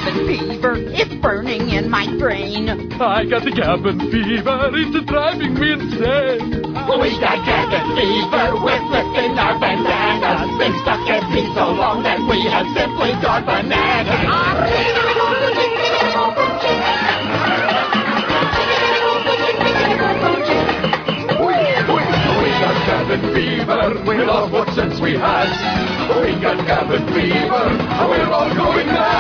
cabin fever. It's burning in my brain. I got the cabin fever. It's driving me insane. We got cabin fever. We're flipping our bandanas. Been stuck at sea so long that we have simply gone bananas. Cabin fever, we lost what sense we had. We got cabin fever, we're all going mad.